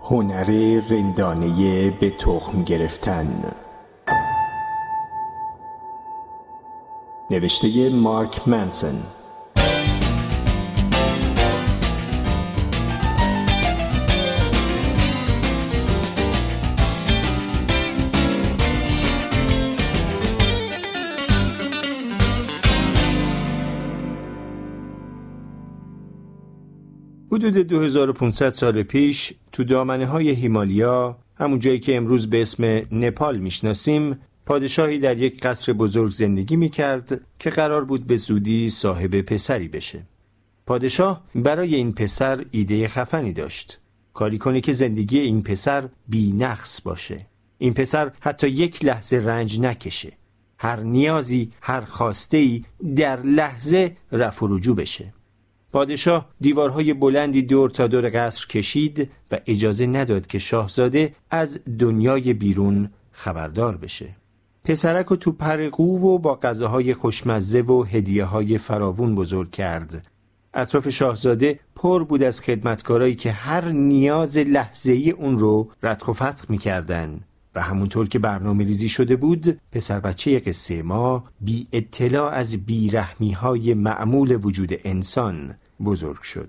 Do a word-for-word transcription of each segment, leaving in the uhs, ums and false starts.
هنر رندانه به تخم گرفتن. نوشته مارک منسن. حدود دو هزار و پانصد سال پیش تو دامنه های هیمالیا، همون جایی که امروز به اسم نپال میشناسیم، پادشاهی در یک قصر بزرگ زندگی میکرد که قرار بود به زودی صاحب پسری بشه. پادشاه برای این پسر ایده خفنی داشت. کاری کنه که زندگی این پسر بی نقص باشه. این پسر حتی یک لحظه رنج نکشه. هر نیازی، هر خواسته‌ای در لحظه رفع و رجوع بشه. پادشاه دیوارهای بلندی دور تا دور قصر کشید و اجازه نداد که شاهزاده از دنیای بیرون خبردار بشه. پسرک رو تو پرقو و با غذاهای خوشمزه و هدیه‌های فراوون بزرگ کرد. اطراف شاهزاده پر بود از خدمتکارایی که هر نیاز لحظه‌ای اون رو ردخ و فتق می‌کردن و همونطور که برنامه ریزی شده بود، پسر بچه قصه ما بی اطلاع از بیرحمی‌های معمول وجود انسان بزرگ شد.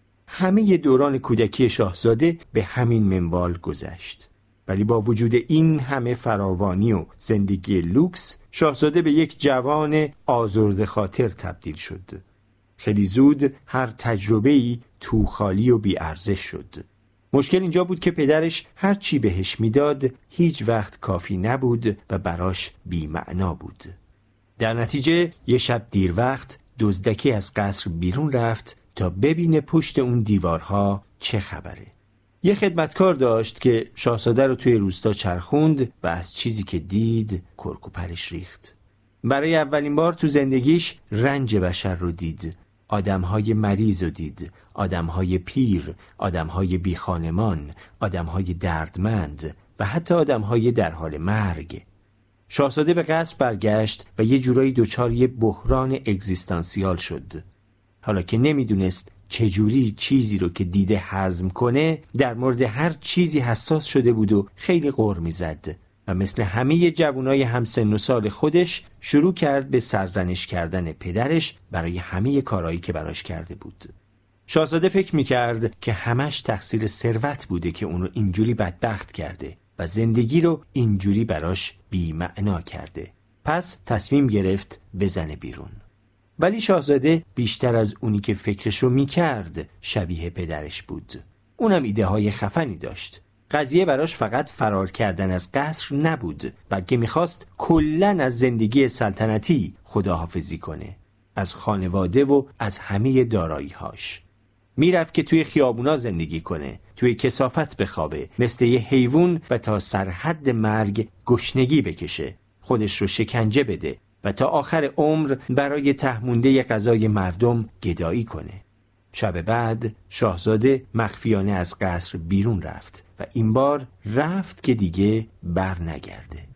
همه دوران کودکی شاهزاده به همین منوال گذشت. ولی با وجود این همه فراوانی و زندگی لوکس، شاهزاده به یک جوان آزرده خاطر تبدیل شد. خیلی زود هر تجربه‌ای تو خالی و بی ارزش شد. مشکل اینجا بود که پدرش هر چی بهش میداد هیچ وقت کافی نبود و براش بی معنا بود. در نتیجه یه شب دیر وقت دزدکی از قصر بیرون رفت تا ببینه پشت اون دیوارها چه خبره. یه خدمتکار داشت که شاهزاده رو توی روستا چرخوند و از چیزی که دید کرک و پرش ریخت. برای اولین بار تو زندگیش رنج بشر رو دید. آدم‌های مریض رو دید، آدم‌های پیر، آدم‌های بی خانمان، آدم‌های دردمند و حتی آدم‌های در حال مرگ. شاهزاده به قصر برگشت و یه جورایی دچار یه بحران اگزیستانسیال شد. حالا که نمیدونست چجوری چیزی رو که دیده هضم کنه، در مورد هر چیزی حساس شده بود و خیلی غر می‌زد و مثل همه جوانای همسن و سال خودش شروع کرد به سرزنش کردن پدرش برای همه کارهایی که براش کرده بود. شاهزاده فکر می‌کرد که همش تقصیر ثروت بوده که اونو اینجوری بدبخت کرده و زندگی رو اینجوری براش بی معنا کرده. پس تصمیم گرفت بزنه بیرون. ولی شاهزاده بیشتر از اونی که فکرشو میکرد شبیه پدرش بود. اونم ایده های خفنی داشت. قضیه براش فقط فرار کردن از قصر نبود، بلکه میخواست کلن از زندگی سلطنتی خداحافظی کنه. از خانواده و از همه دارایی‌هاش. میرفت که توی خیابونا زندگی کنه، توی کثافت بخوابه، مثل یه حیوان و تا سرحد مرگ گشنگی بکشه، خودش رو شکنجه بده و تا آخر عمر برای تهمونده غذای مردم گدایی کنه. شب بعد شاهزاده مخفیانه از قصر بیرون رفت و این بار رفت که دیگه بر نگرده.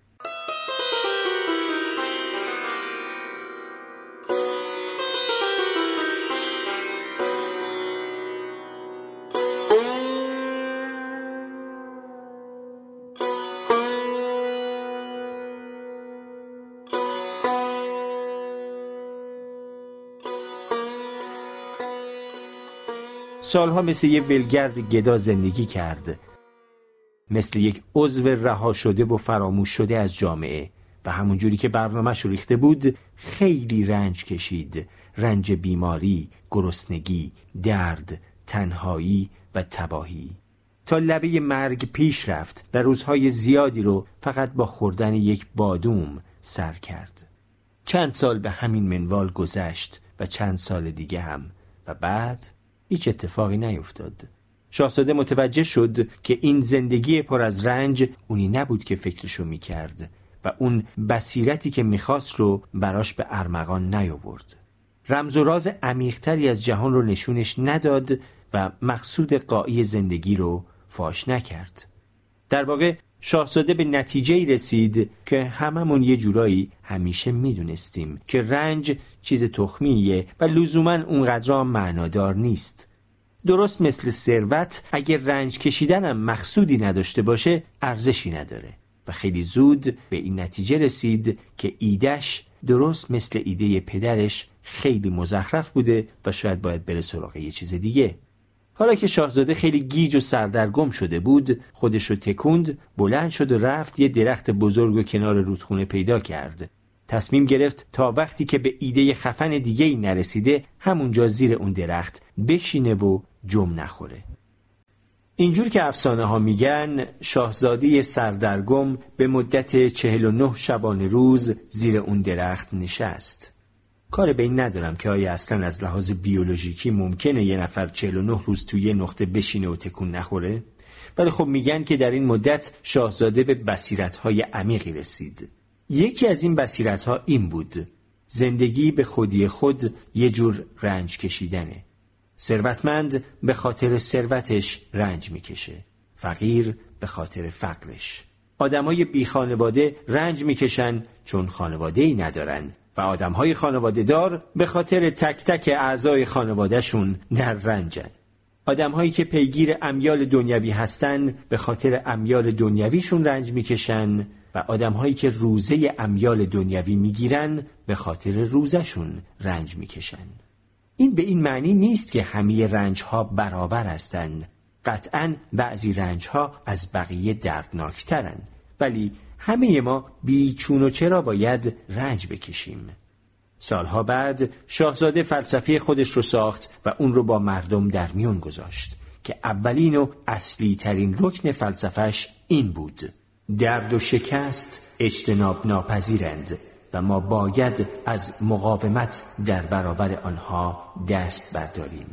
سالها مثل یه ولگرد گدا زندگی کرد، مثل یک عضو رها شده و فراموش شده از جامعه و همونجوری که برنامه‌ش ریخته بود خیلی رنج کشید. رنج بیماری، گرسنگی، درد، تنهایی و تباهی. تا لبه مرگ پیش رفت و روزهای زیادی رو فقط با خوردن یک بادوم سر کرد. چند سال به همین منوال گذشت و چند سال دیگه هم و بعد هیچ اتفاقی نیفتاد. شاهزاده متوجه شد که این زندگی پر از رنج اونی نبود که فکرشو میکرد و اون بصیرتی که میخواست رو براش به ارمغان نیاورد. رمز و راز عمیق‌تری از جهان رو نشونش نداد و مقصود غایی زندگی رو فاش نکرد. در واقع شاهزاده به نتیجه‌ای رسید که هممون یه جورایی همیشه میدونستیم که رنج چیز تخمیه و لزوماً اونقدر معنادار نیست. درست مثل ثروت اگر رنج کشیدنم مقصودی نداشته باشه ارزشی نداره و خیلی زود به این نتیجه رسید که ایدهش درست مثل ایده پدرش خیلی مزخرف بوده و شاید باید بره سراغ یه چیز دیگه. حالا که شاهزاده خیلی گیج و سردرگم شده بود، خودش رو تکوند، بلند شد و رفت یه درخت بزرگ و کنار رودخونه پیدا کرد. تصمیم گرفت تا وقتی که به ایده خفن دیگه ای نرسیده همونجا زیر اون درخت بشینه و جم نخوره. اینجور که افسانه ها میگن شاهزاده سردرگم به مدت چهل و نه شبانه روز زیر اون درخت نشست. کار به این ندارم که آیا اصلا از لحاظ بیولوژیکی ممکنه یه نفر چهل و نه روز توی یه نقطه بشینه و تکون نخوره؟ ولی خب میگن که در این مدت شاهزاده به بصیرت‌های عمیقی رسید. یکی از این بصیرت‌ها این بود: زندگی به خودی خود یه جور رنج کشیدنه. ثروتمند به خاطر ثروتش رنج میکشه، فقیر به خاطر فقرش. آدمای بی خانواده رنج میکشن چون خانواده‌ای ندارن و آدمهای خانواده دار به خاطر تک تک اعضای خانوادهشون در رنجن. آدمهایی که پیگیر امیال دنیوی هستن به خاطر امیال دنیویشون رنج میکشن و آدمهایی که روزه امیال دنیوی میگیرن به خاطر روزشون رنج میکشن. این به این معنی نیست که همه رنجها برابر هستند. قطعاً بعضی رنجها از بقیه دردناکترن، ولی همه ما بیچون و چرا باید رنج بکشیم. سالها بعد شاهزاده فلسفه خودش رو ساخت و اون رو با مردم در میون گذاشت که اولین و اصلی ترین رکن فلسفهش این بود: درد و شکست اجتناب ناپذیرند و ما باید از مقاومت در برابر آنها دست برداریم.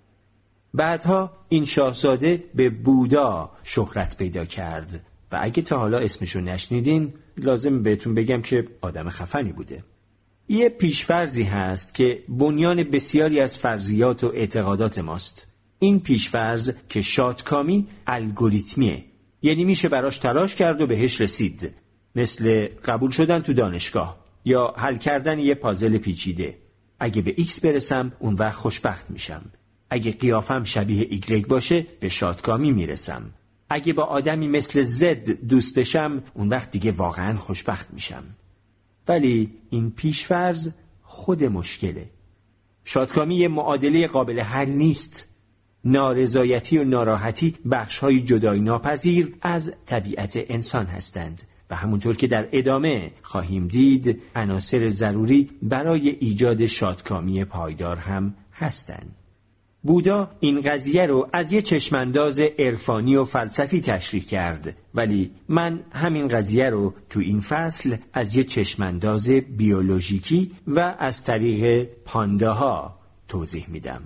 بعدها این شاهزاده به بودا شهرت پیدا کرد و اگه تا حالا اسمشو نشنیدین لازم بهتون بگم که آدم خفنی بوده. یه پیشفرضی هست که بنیان بسیاری از فرضیات و اعتقادات ماست. این پیشفرض که شادکامی الگوریتمیه، یعنی میشه براش تلاش کرد و بهش رسید، مثل قبول شدن تو دانشگاه یا حل کردن یه پازل پیچیده. اگه به ایکس برسم اون وقت خوشبخت میشم. اگه قیافم شبیه ایگرگ باشه به شادکامی میرسم. اگه با آدمی مثل زد دوست بشم اون وقت دیگه واقعا خوشبخت میشم. ولی این پیشفرض خود مشکله. شادکامی یه معادله قابل حل نیست. نارضایتی و ناراحتی بخش‌های جدایی ناپذیر از طبیعت انسان هستند و همونطور که در ادامه خواهیم دید عناصر ضروری برای ایجاد شادکامی پایدار هم هستند. بودا این قضیه رو از یه چشمانداز عرفانی و فلسفی تشریح کرد، ولی من همین قضیه رو تو این فصل از یه چشمانداز بیولوژیکی و از طریق پانداها توضیح میدم.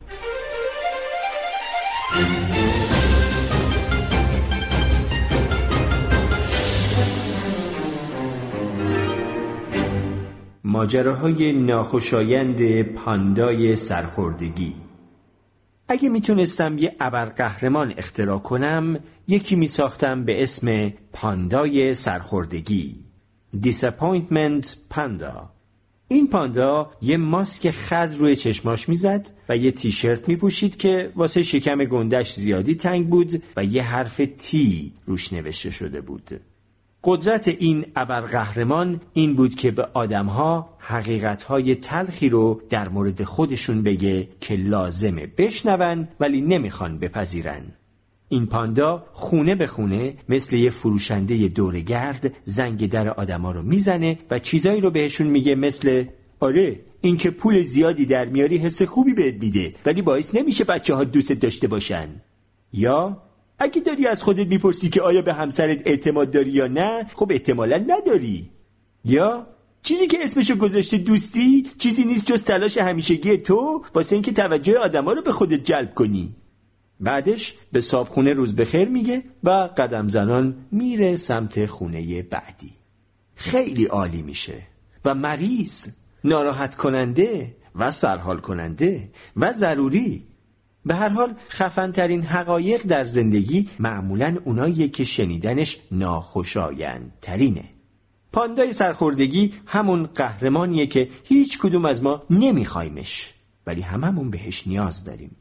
ماجراهای ناخوشایند پاندای سرخوردگی. اگه میتونستم یه ابرقهرمان اختراع کنم، یکی میساختم به اسم پاندای سرخوردگی، Disappointment Panda. این پاندا یه ماسک خز روی چشماش میزد و یه تیشرت میپوشید که واسه شکم گندش زیادی تنگ بود و یه حرف تی روش نوشته شده بود. قدرت این ابرقهرمان این بود که به آدمها حقیقتهای تلخی رو در مورد خودشون بگه که لازمه بشنون ولی نمیخوان بپذیرن. این پاندا خونه به خونه مثل یه فروشنده دورگرد زنگ در آدما رو میزنه و چیزایی رو بهشون میگه مثل آره این که پول زیادی در میاری حس خوبی بهت میده ولی باعث نمیشه بچه ها دوست داشته باشن. یا اگه داری از خودت میپرسی که آیا به همسرت اعتماد داری یا نه، خب احتمالاً نداری. یا چیزی که اسمشو گذاشته دوستی چیزی نیست جز تلاش همیشگی تو واسه اینکه توجه آدما رو به خودت جلب کنی. بعدش به صابخونه روز بخیر میگه و قدم زنان میره سمت خونه بعدی. خیلی عالی میشه و مریض، ناراحت کننده و سرحال کننده و ضروری. به هر حال خفن‌ترین حقایق در زندگی معمولاً اوناییه که شنیدنش ناخوشایند ترینه. پاندای سرخوردگی همون قهرمانیه که هیچ کدوم از ما نمیخوایمش ولی هممون بهش نیاز داریم.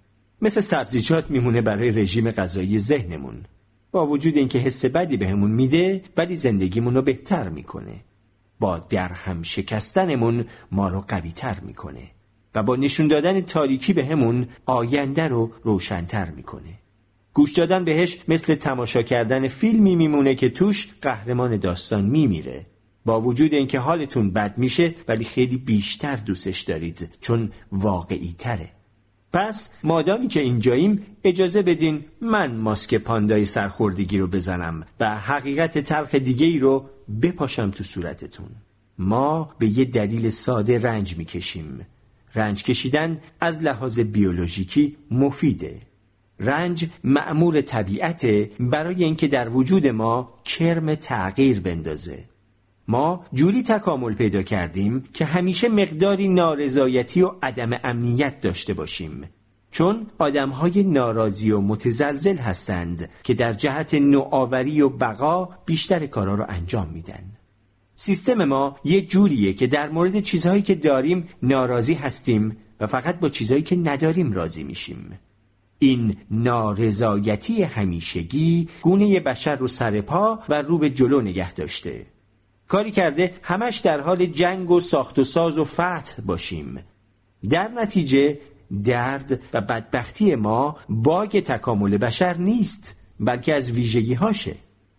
مثل سبزیجات میمونه برای رژیم غذایی ذهنمون. با وجود اینکه حس بدی بهمون میده ولی زندگیمون رو بهتر میکنه. با درهم شکستنمون ما رو قوی تر میکنه و با نشون دادن تاریکی بهمون آینده رو روشن‌تر میکنه. گوش دادن بهش مثل تماشا کردن فیلمی میمونه که توش قهرمان داستان میمیره. با وجود اینکه حالتون بد میشه ولی خیلی بیشتر دوستش دارید چون واقعی تره. پس مادامی که اینجاییم اجازه بدین من ماسک پاندای سرخوردگی رو بزنم و حقیقت تلخ دیگه ای رو بپاشم تو صورتتون. ما به یه دلیل ساده رنج میکشیم. رنج کشیدن از لحاظ بیولوژیکی مفیده. رنج مأمور طبیعته برای اینکه در وجود ما کرم تغییر بندازه. ما جوری تکامل پیدا کردیم که همیشه مقداری نارضایتی و عدم امنیت داشته باشیم، چون آدم‌های ناراضی و متزلزل هستند که در جهت نوآوری و بقا بیشتر کارا رو انجام میدن. سیستم ما یه جوریه که در مورد چیزهایی که داریم ناراضی هستیم و فقط با چیزهایی که نداریم راضی میشیم. این نارضایتی همیشگی گونه بشر رو سر پا و رو به جلو نگه داشته. کاری کرده همش در حال جنگ و ساخت و ساز و فتح باشیم. در نتیجه درد و بدبختی ما باگ تکامل بشر نیست، بلکه از ویژگی هاشه.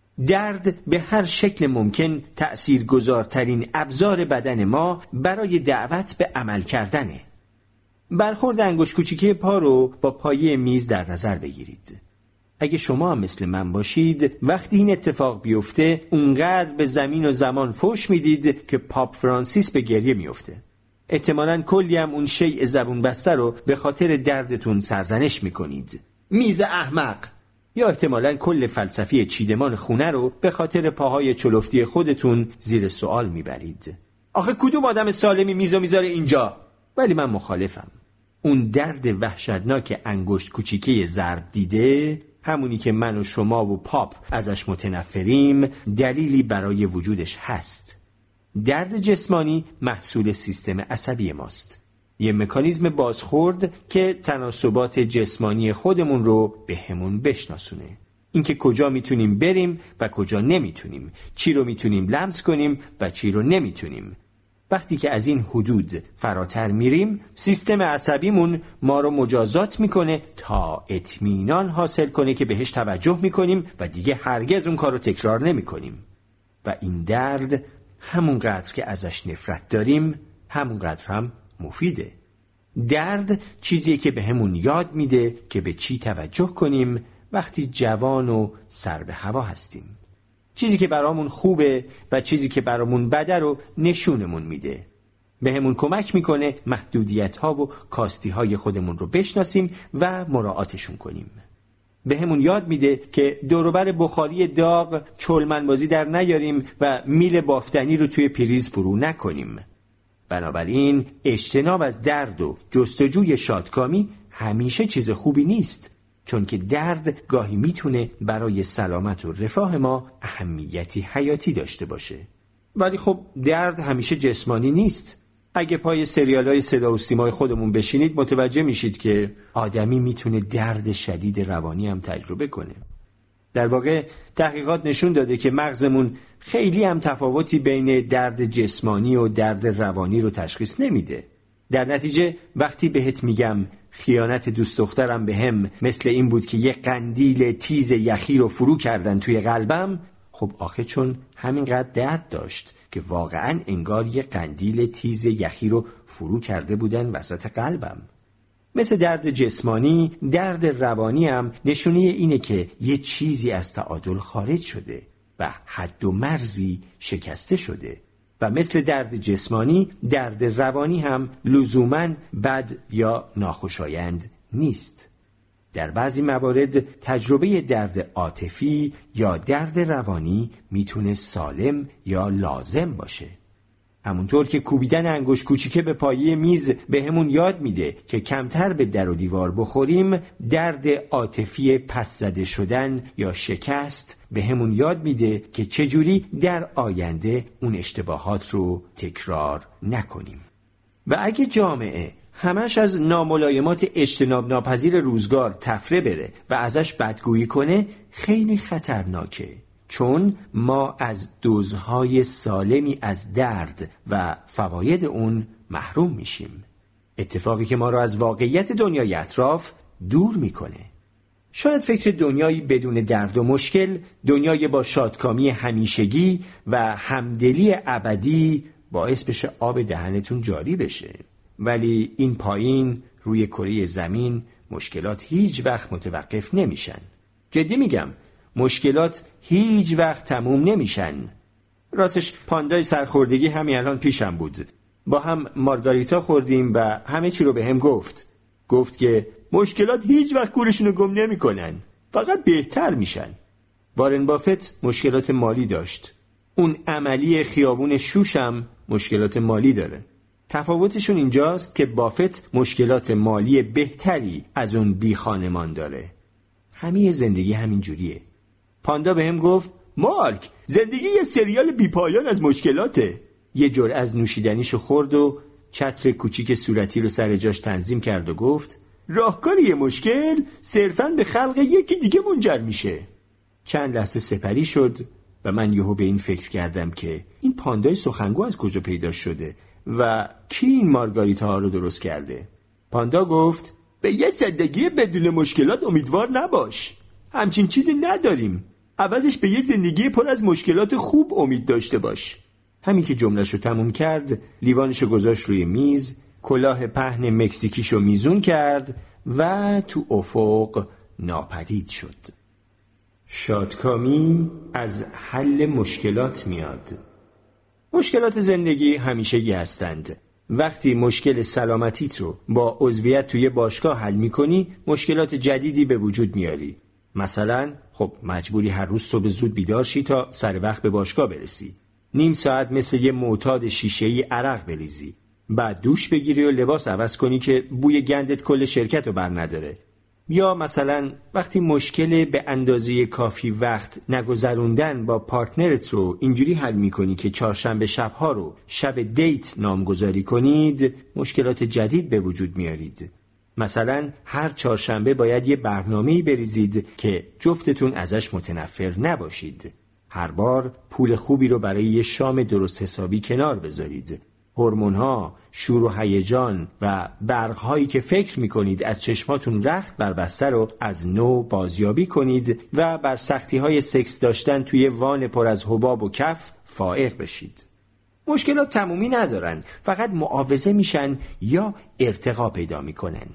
درد به هر شکل ممکن تأثیرگذارترین ابزار بدن ما برای دعوت به عمل کردنه. برخورد انگشت کوچیکه پا رو با پایه میز در نظر بگیرید. اگه شما هم مثل من باشید وقتی این اتفاق بیفته اونقدر به زمین و زمان فوش میدید که پاپ فرانسیس به گریه میفته. احتمالاً کلی هم اون شیء زبون بسته رو به خاطر دردتون سرزنش میکنید. میز احمق. یا احتمالاً کل فلسفی چیدمان خونه رو به خاطر پاهای چلفتی خودتون زیر سوال میبرید. آخه کدوم آدم سالمی میزو میذاره اینجا؟ ولی من مخالفم. اون درد وحشتناک انگشت کوچیکه ضرب دیده، همونی که من و شما و پاپ ازش متنفریم، دلیلی برای وجودش هست. درد جسمانی محصول سیستم عصبی ماست. یه مکانیزم بازخورد که تناسبات جسمانی خودمون رو به همون بشناسونه. اینکه کجا میتونیم بریم و کجا نمیتونیم، چی رو میتونیم لمس کنیم و چی رو نمیتونیم. وقتی که از این حدود فراتر میریم، سیستم عصبیمون ما رو مجازات میکنه تا اطمینان حاصل کنه که بهش توجه میکنیم و دیگه هرگز اون کار رو تکرار نمیکنیم. و این درد همونقدر که ازش نفرت داریم همونقدر هم مفیده. درد چیزیه که به همون یاد میده که به چی توجه کنیم وقتی جوان و سر به هوا هستیم. چیزی که برامون خوبه و چیزی که برامون بده رو نشونمون میده. به همون کمک میکنه محدودیت ها و کاستی های خودمون رو بشناسیم و مراعاتشون کنیم. به همون یاد میده که دوروبر بخاری داغ چلمنبازی در نیاریم و میل بافتنی رو توی پریز فرو نکنیم. بنابراین اجتناب از درد و جستجوی شادکامی همیشه چیز خوبی نیست، چون که درد گاهی میتونه برای سلامت و رفاه ما اهمیتی حیاتی داشته باشه. ولی خب درد همیشه جسمانی نیست. اگه پای سریال‌های صدا و سیمای خودمون بشینید متوجه میشید که آدمی میتونه درد شدید روانی هم تجربه کنه. در واقع تحقیقات نشون داده که مغزمون خیلی هم تفاوتی بین درد جسمانی و درد روانی رو تشخیص نمیده. در نتیجه وقتی بهت میگم خیانت دوست دخترم به هم مثل این بود که یه قندیل تیز یخی رو فرو کردن توی قلبم، خب آخه چون همینقدر درد داشت که واقعا انگار یه قندیل تیز یخی رو فرو کرده بودن وسط قلبم. مثل درد جسمانی، درد روانی هم نشونه اینه که یه چیزی از تعادل خارج شده و حد و مرزی شکسته شده. و مثل درد جسمانی، درد روانی هم لزوماً بد یا ناخوشایند نیست. در بعضی موارد تجربه درد عاطفی یا درد روانی میتونه سالم یا لازم باشه. همونطور که کوبیدن انگشت کوچیکه به پایه میز به همون یاد میده که کمتر به در و دیوار بخوریم، درد عاطفی پس زده شدن یا شکست به همون یاد میده که چجوری در آینده اون اشتباهات رو تکرار نکنیم. و اگه جامعه همش از ناملایمات اجتناب ناپذیر روزگار تفره بره و ازش بدگویی کنه خیلی خطرناکه، چون ما از دوزهای سالمی از درد و فواید اون محروم میشیم. اتفاقی که ما رو از واقعیت دنیای اطراف دور میکنه. شاید فکر دنیایی بدون درد و مشکل، دنیای با شادکامی همیشگی و همدلی ابدی باعث بشه آب دهنتون جاری بشه. ولی این پایین روی کره زمین مشکلات هیچ وقت متوقف نمیشن. جدی میگم، مشکلات هیچ وقت تموم نمیشن. راستش پاندای سرخوردگی همین الان پیشم بود. با هم مارگاریتا خوردیم و همه چی رو به هم گفت. گفت که مشکلات هیچ وقت گورشون رو گم نمی کنن، فقط بهتر میشن. وارن بافت مشکلات مالی داشت. اون عملی خیابون شوشم مشکلات مالی داره. تفاوتشون اینجاست که بافت مشکلات مالی بهتری از اون بی خانمان داره. همه زندگی همین جوریه. پاندا به هم گفت مارک، زندگی یه سریال بی پایان از مشکلاته. یه جرعه از نوشیدنیشو خورد و چتر کوچیک صورتی رو سر جاش تنظیم کرد و گفت راهکار یه مشکل صرفاً به خلق یکی دیگه منجر میشه. چند لحظه سپری شد و من یهو به این فکر کردم که این پاندای سخنگو از کجا پیدا شده و کی این مارگاریتا ها رو درست کرده. پاندا گفت به یه زندگی بدون مشکلات امیدوار نباش. همچین چیزی نداریم. عوضش به یه زندگی پر از مشکلات خوب امید داشته باش. همین که جمله‌شو تموم کرد، لیوانشو گذاشت روی میز، کلاه پهن مکزیکیشو میزون کرد و تو افق ناپدید شد. شادکامی از حل مشکلات میاد. مشکلات زندگی همیشگی هستند. وقتی مشکل سلامتیت رو با عضویت توی باشگاه حل میکنی، مشکلات جدیدی به وجود میاری. مثلا خب مجبوری هر روز صبح زود بیدار شی تا سر وقت به باشگاه برسی. نیم ساعت مثل یه معتاد شیشه‌ای عرق بریزی. بعد دوش بگیری و لباس عوض کنی که بوی گندت کل شرکت رو بر نداره. یا مثلا وقتی مشکل به اندازه کافی وقت نگذروندن با پارتنرت رو اینجوری حل میکنی که چهارشنبه شبها رو شب دیت نامگذاری کنید، مشکلات جدید به وجود میارید. مثلا هر چهارشنبه باید یه برنامه‌ای بریزید که جفتتون ازش متنفر نباشید. هر بار پول خوبی رو برای یه شام درست حسابی کنار بذارید. هورمون‌ها، شور و هیجان و برق‌هایی که فکر می‌کنید از چشماتون رخت بربسته رو از نو بازیابی کنید و بر سختی‌های سکس داشتن توی وان پر از حباب و کف فائق بشید. مشکلات تمومی ندارن، فقط معاوضه میشن یا ارتقا پیدا میکنن.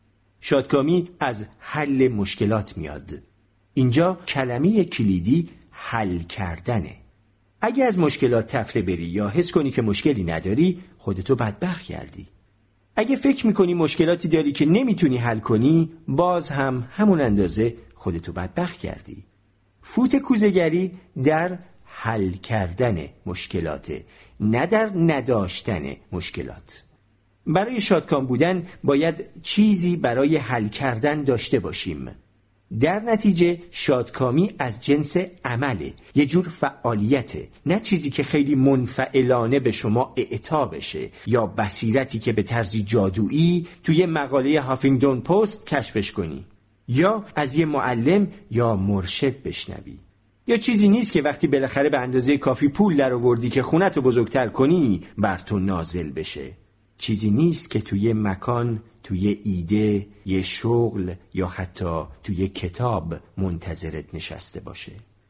شادکامی از حل مشکلات میاد. اینجا کلمه کلیدی حل کردنه. اگه از مشکلات تفره بری یا حس کنی که مشکلی نداری، خودتو بدبخت کردی. اگه فکر میکنی مشکلاتی داری که نمیتونی حل کنی، باز هم همون اندازه خودتو بدبخت کردی. فوت کوزه‌گری در حل کردن مشکلاته، نه در نداشتن مشکلات. برای شادکام بودن باید چیزی برای حل کردن داشته باشیم. در نتیجه شادکامی از جنس عمله، یه جور فعالیته، نه چیزی که خیلی منفعلانه به شما اعطا بشه یا بصیرتی که به طرزی جادویی توی مقاله هافینگتون پست کشفش کنی یا از یه معلم یا مرشد بشنوی. یا چیزی نیست که وقتی بالاخره به اندازه کافی پول در آوردی که خونتو بزرگتر کنی بر تو نازل بشه. چیزی نیست که توی مکان، توی ایده، یه شغل یا حتی توی کتاب منتظرت نشسته باشه.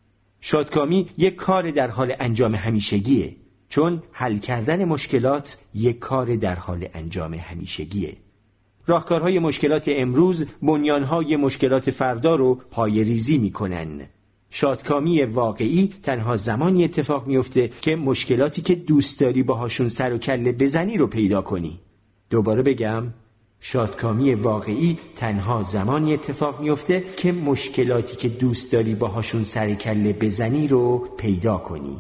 شادکامی یک کار در حال انجام همیشگیه، چون حل کردن مشکلات یک کار در حال انجام همیشگیه. راهکارهای مشکلات امروز بنیانهای مشکلات فردا رو پایه‌ریزی میکنن. شادکامی واقعی تنها زمانی اتفاق میفته که مشکلاتی که دوست داری باهاشون سر و کله بزنی رو پیدا کنی. دوباره بگم، شادکامی واقعی تنها زمانی اتفاق میفته که مشکلاتی که دوست داری باهاشون سر و کله بزنی رو پیدا کنی.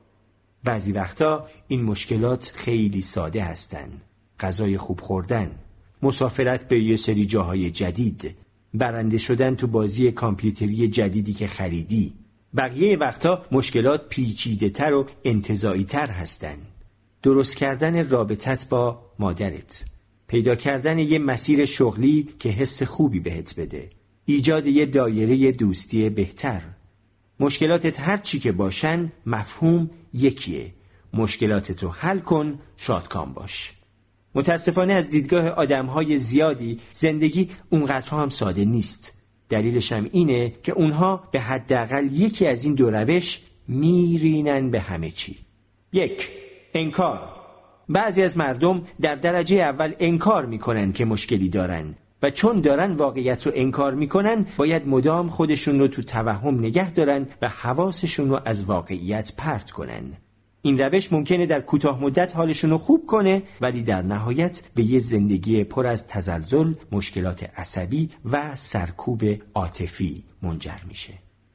بعضی وقتا این مشکلات خیلی ساده هستن. غذای خوب خوردن، مسافرت به یه سری جاهای جدید، برنده شدن تو بازی کامپیوتری جدیدی که خریدی. بقیه وقتا مشکلات پیچیده تر و انتزاعی تر هستن. درست کردن رابطت با مادرت، پیدا کردن یه مسیر شغلی که حس خوبی بهت بده. ایجاد یه دایره دوستی بهتر. مشکلاتت هر چی که باشن مفهوم یکیه. مشکلاتتو حل کن، شادکام باش. متاسفانه از دیدگاه آدمهای زیادی زندگی اونقدر هم ساده نیست. دلیلش هم اینه که اونها به حداقل یکی از این دو روش میرینن به همه چی. یک، انکار. بعضی از مردم در درجه اول انکار میکنن که مشکلی دارن و چون دارن واقعیت رو انکار میکنن باید مدام خودشون رو تو توهم نگه دارن و حواسشون رو از واقعیت پرت کنن. این روش ممکنه در کوتاه مدت حالشون رو خوب کنه ولی در نهایت به یه زندگی پر از تزلزل، مشکلات عصبی و سرکوب عاطفی منجر میشه.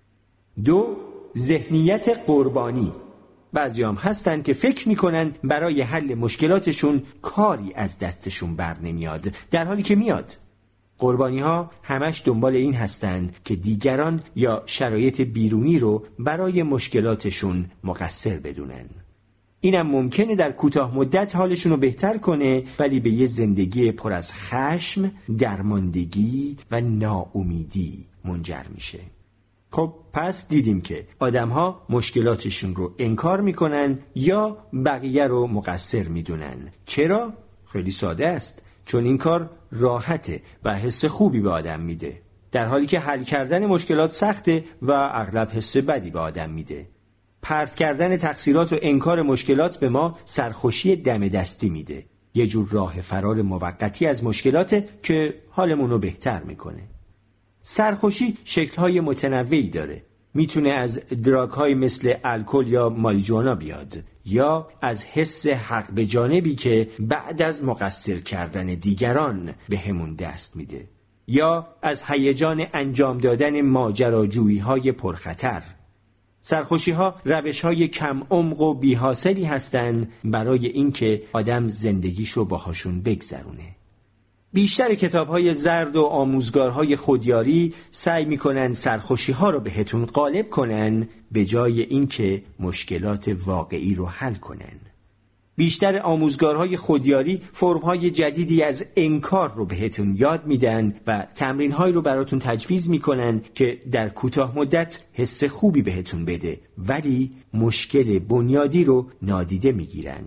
دو، ذهنیت قربانی. بعضیام هستن که فکر میکنن برای حل مشکلاتشون کاری از دستشون بر نمیاد، در حالی که میاد. قربانی ها همش دنبال این هستن که دیگران یا شرایط بیرونی رو برای مشکلاتشون مقصر بدونن. اینم ممکنه در کوتاه مدت حالشون رو بهتر کنه ولی به یه زندگی پر از خشم، درماندگی و ناامیدی منجر میشه. خب پس دیدیم که آدم‌ها مشکلاتشون رو انکار میکنن یا بقیه رو مقصر میدونن. چرا؟ خیلی ساده است. چون این کار راحته و حس خوبی به آدم میده، در حالی که حل کردن مشکلات سخته و اغلب حس بدی به آدم میده. پرت کردن تقصیرات و انکار مشکلات به ما سرخوشی دم دستی میده. یه جور راه فرار موقتی از مشکلاته که حالمون رو بهتر میکنه. سرخوشی شکل‌های متنوعی داره. میتونه از دراگ‌های مثل الکل یا ماریجوانا بیاد، یا از حس حق به جانبی که بعد از مقصر کردن دیگران به همون دست میده، یا از هیجان انجام دادن ماجراجویی‌های پرخطر. سرخوشی‌ها روش‌های کم عمق و بی‌حاصلی هستن برای اینکه آدم زندگیشو باهاشون بگذرونه. بیشتر کتاب‌های زرد و آموزگارهای خودیاری سعی می‌کنن سرخوشی‌ها رو بهتون غالب کنن به جای اینکه مشکلات واقعی رو حل کنن. بیشتر آموزگارهای خودیاری فرم‌های جدیدی از انکار رو بهتون یاد میدن و تمرین‌هایی رو براتون تجویز می‌کنن که در کوتاه مدت حس خوبی بهتون بده ولی مشکل بنیادی رو نادیده می‌گیرن.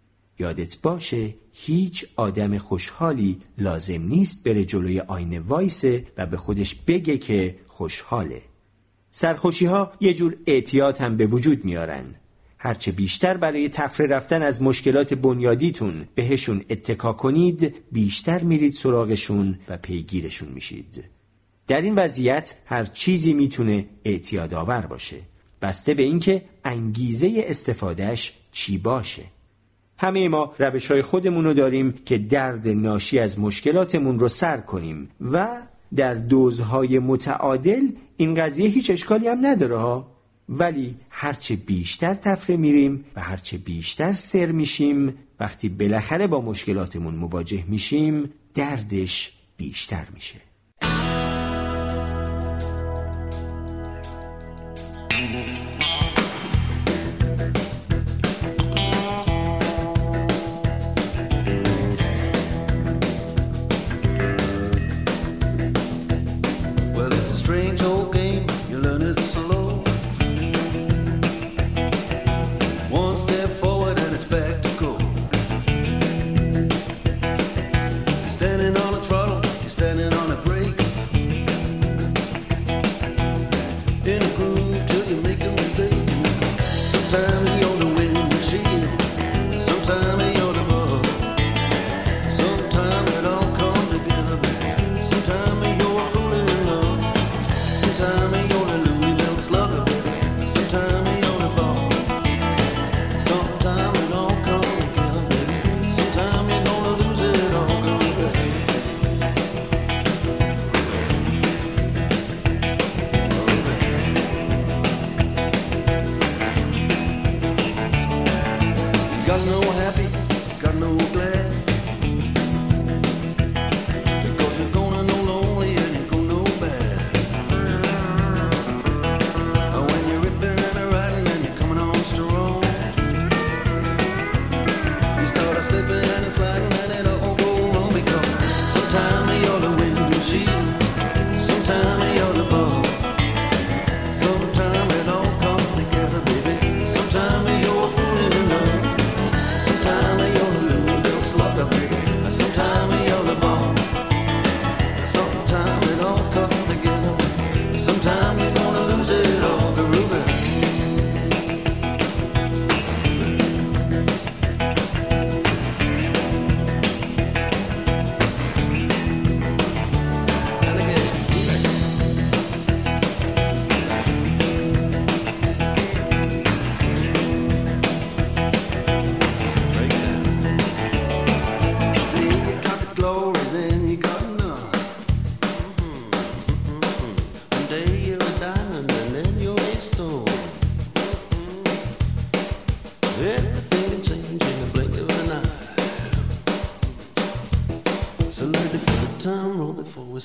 یادت باشه هیچ آدم خوشحالی لازم نیست بره جلوی آینه وایسه و به خودش بگه که خوشحاله. سرخوشی ها یه جور اعتیاد هم به وجود میارن. هرچه بیشتر برای تفره رفتن از مشکلات بنیادیتون بهشون اتکا کنید، بیشتر میرید سراغشون و پیگیرشون میشید. در این وضعیت هر چیزی میتونه اعتیاد آور باشه، بسته به اینکه انگیزه استفادهش چی باشه. همه ما روش‌های خودمون رو داریم که درد ناشی از مشکلاتمون رو سر کنیم و در دوزهای متعادل این قضیه هیچ اشکالی هم نداره ها. ولی هرچه بیشتر تفره میریم و هرچه بیشتر سر میشیم، وقتی بالاخره با مشکلاتمون مواجه میشیم دردش بیشتر میشه. In a groove till you make a mistake.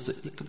ist